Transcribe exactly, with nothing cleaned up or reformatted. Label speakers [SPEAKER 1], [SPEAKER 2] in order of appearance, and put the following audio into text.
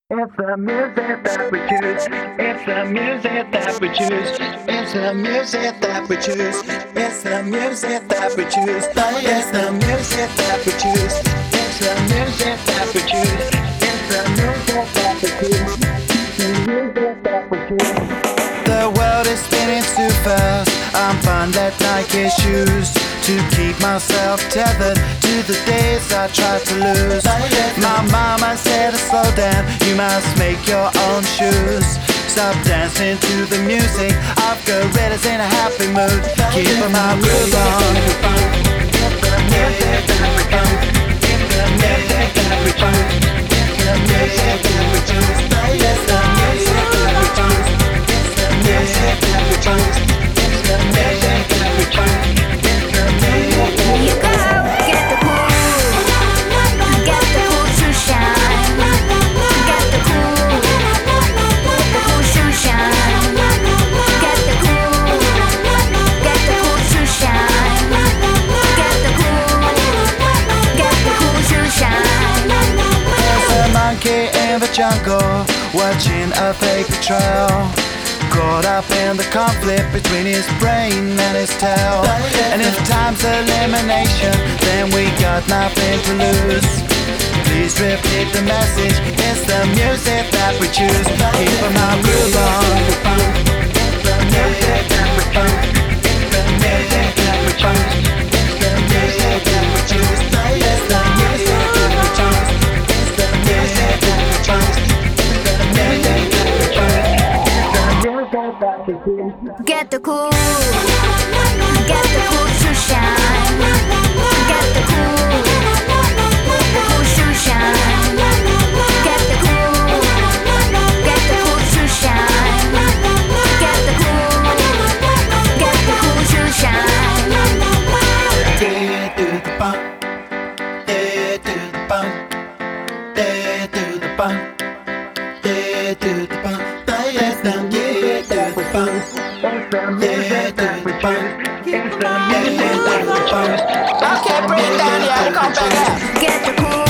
[SPEAKER 1] It's the music that we choose. It's the music that we choose. It's the music that we choose. It's the music that we choose. It's the music that we choose. It's the music that we choose. It's the music that we choose. The music that we choose.
[SPEAKER 2] The world is spinning too fast. I'm finding that Nike shoes to keep myself tethered to the days I tried to lose. My mama said to slow down, you must make your own shoes. Stop dancing to the music, I've got gorillas in a happy mood. Keep my groove on.
[SPEAKER 1] It's the music that we choose. It's the music that we choose. It's the music that we choose. It's the music that we choose. It's the music that we choose. It's the music that we choose.
[SPEAKER 3] You go, get the cool, get the cool to shine, get the cool, the cool to shine, get the cool, get the cool to shine, get the cool, get the cool to shine.
[SPEAKER 2] There's a monkey in the jungle, watching a fake betrayal. Caught up in the conflict between his brain and his tail. And if time's elimination, then we got nothing to lose. Please repeat the message, it's the music that we choose. Keep my groove on.
[SPEAKER 1] It's the music that we choose. It's the music that we choose. It's the music that we choose. It's the music that we choose. It's the music that we choose. It's the music that we choose.
[SPEAKER 3] Get the cool, get the cool to shine, get the cool, the cool to shine, get the cool, get the cool to shine, get the cool, get the cool to shine.
[SPEAKER 2] Yeah, do the bump. Yeah, do the bump. Yeah, do the bump. Yeah, do the bump. Yeah, do the bump.
[SPEAKER 1] It's the music that we choose. It's the music that we choose.
[SPEAKER 2] I can't breathe down here, come back.
[SPEAKER 3] Get the cool.